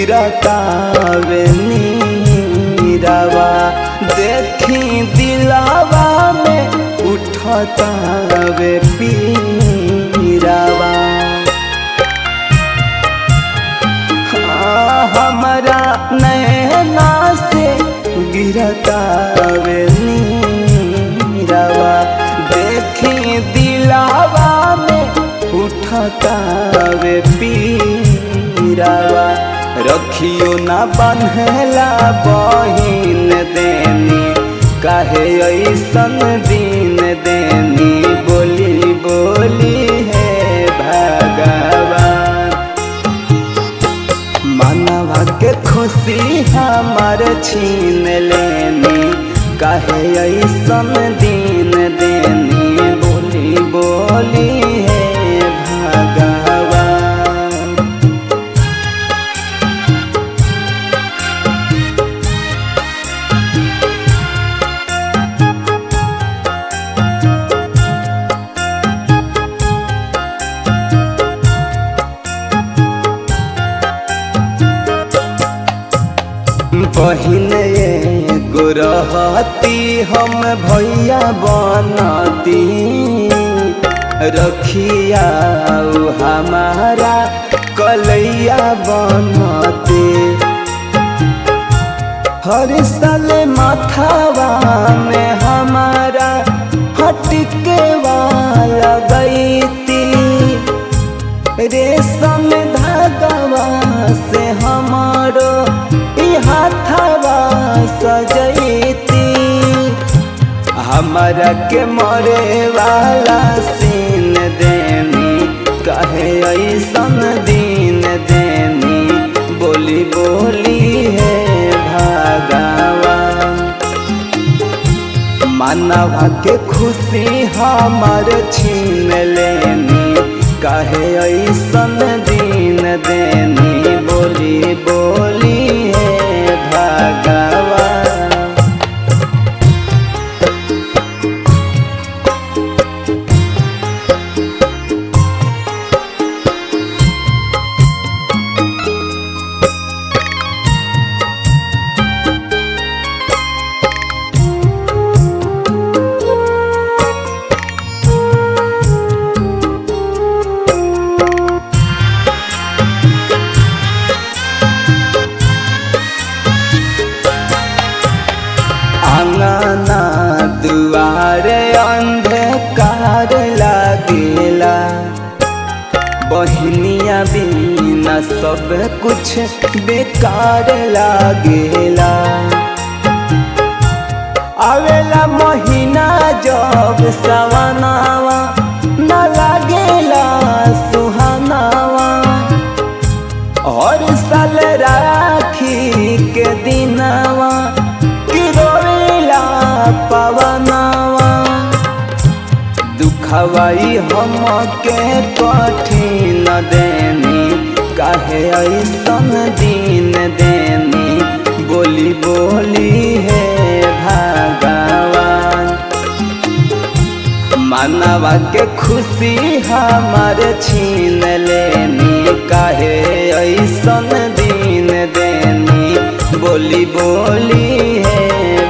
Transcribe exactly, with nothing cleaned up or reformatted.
गिरतावे नीरवा देखी दिलावा में उठतावे पीरावा। हाँ हमारा नैना से गिरतावे नीरवा देखी दिलावा में उठतावे पीरावा। रखियो ना बन्हला बहिन देनी काहे ऐसन दिन देनी बोली बोली है भगवान। मानवा के खुशी हमार छीन लेनी काहे ऐसन दिन देनी बोली बोली है भगवान। बहिन एगो रहती हम भैया बनती रखिया हमारा कलैया बनते। हर साल माथावा में हमारा हटके वाला गईती रेशम धागावा से हमारो हाथवा सजैती। हमारा के मरे वाला सीन देनी कहे ऐसन दिन देनी बोली बोली है भगवान। मानवा के खुशी हमार छीन लेनी कहे ऐसन दिन देनी बोली बोली है भगवान। अंगना दुआरे अंधकार लागेला बहिनिया बिना सब कुछ बेकार लागेला। आवेला महीना जब सवनावा न लागेला सुहानावा। हर साल राखी के दिनावा पवनावा दुखवाई हम के कठिन देनी काहे ऐसन दिन देनी बोली बोली है भगवान। मानवा के खुशी हमार छीन लेनी काहे ऐसन दिन देनी बोली बोली है